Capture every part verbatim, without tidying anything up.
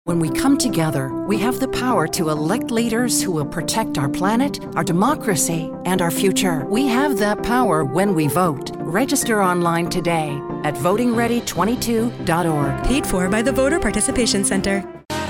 When we come together, we have the power to elect leaders who will protect our planet, our democracy, and our future. We have that power when we vote. Register online today at voting ready twenty-two dot org. Paid for by the Voter Participation Center.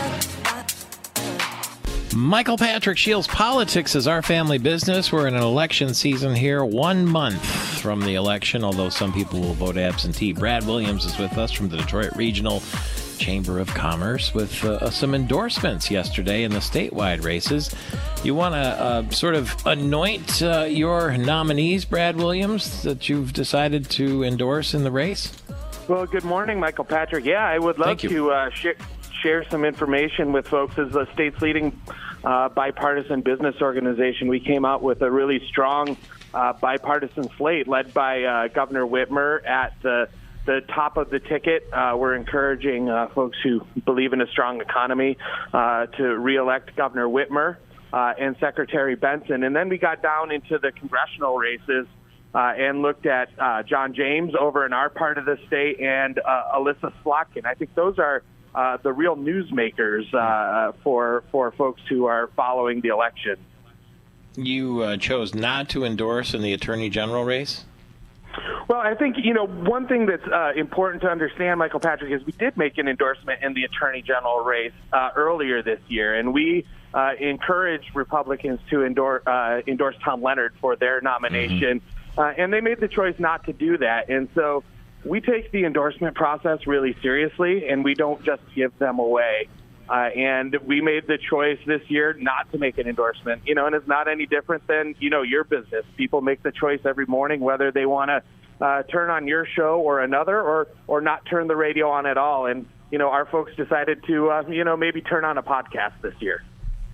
Michael Patrick Shields, politics is our family business. We're in an election season here, one month from the election, although some people will vote absentee. Brad Williams is with us from the Detroit Regional Chamber of Commerce with uh, some endorsements yesterday in the statewide races. You want to uh, sort of anoint uh, your nominees, Brad Williams, that you've decided to endorse in the race? Well, good morning, Michael Patrick. Yeah, I would love to uh, sh- share some information with folks. As the state's leading uh, bipartisan business organization, we came out with a really strong uh, bipartisan slate led by uh, Governor Whitmer at the the top of the ticket. Uh, we're encouraging uh, folks who believe in a strong economy uh, to reelect Governor Whitmer uh, and Secretary Benson. And then we got down into the congressional races uh, and looked at uh, John James over in our part of the state and uh, Alyssa Slotkin. I think those are uh, the real newsmakers uh, for, for folks who are following the election. You uh, chose not to endorse in the Attorney General race? Well, I think, you know, one thing that's uh, important to understand, Michael Patrick, is we did make an endorsement in the Attorney General race uh, earlier this year, and we uh, encouraged Republicans to endorse, uh, endorse Tom Leonard for their nomination, mm-hmm. uh, and they made the choice not to do that. And so we take the endorsement process really seriously, and we don't just give them away. Uh, and we made the choice this year not to make an endorsement, you know, and it's not any different than, you know, your business. People make the choice every morning whether they want to uh, turn on your show or another or or not turn the radio on at all. And, you know, our folks decided to, uh, you know, maybe turn on a podcast this year.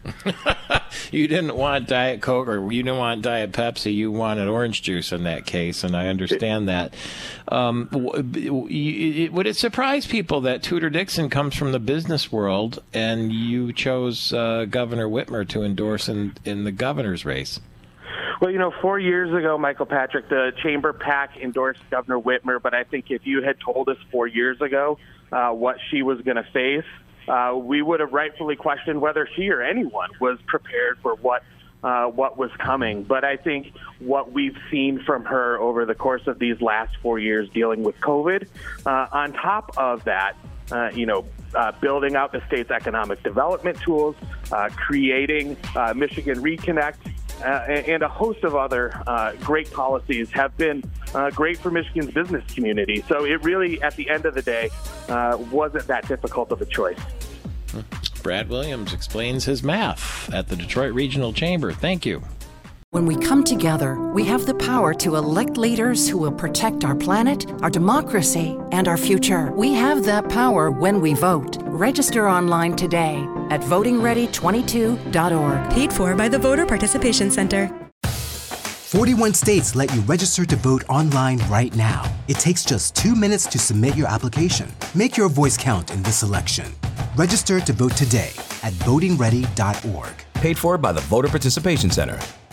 You didn't want Diet Coke or you didn't want Diet Pepsi. You wanted orange juice in that case, and I understand that. Um, would it surprise people that Tudor Dixon comes from the business world and you chose uh, Governor Whitmer to endorse in, in the governor's race? Well, you know, four years ago, Michael Patrick, the Chamber PAC endorsed Governor Whitmer, but I think if you had told us four years ago uh, what she was going to face, Uh, we would have rightfully questioned whether she or anyone was prepared for what uh, what was coming. But I think what we've seen from her over the course of these last four years dealing with COVID, uh, on top of that, uh, you know, uh, building out the state's economic development tools, uh, creating uh, Michigan Reconnect, Uh, and a host of other uh, great policies have been uh, great for Michigan's business community. So it really, at the end of the day, uh, wasn't that difficult of a choice. Brad Williams explains his math at the Detroit Regional Chamber. Thank you. When we come together, we have the power to elect leaders who will protect our planet, our democracy, and our future. We have that power when we vote. Register online today at voting ready twenty-two dot org. Paid for by the Voter Participation Center. forty-one states let you register to vote online right now. It takes just two minutes to submit your application. Make your voice count in this election. Register to vote today at voting ready dot org. Paid for by the Voter Participation Center.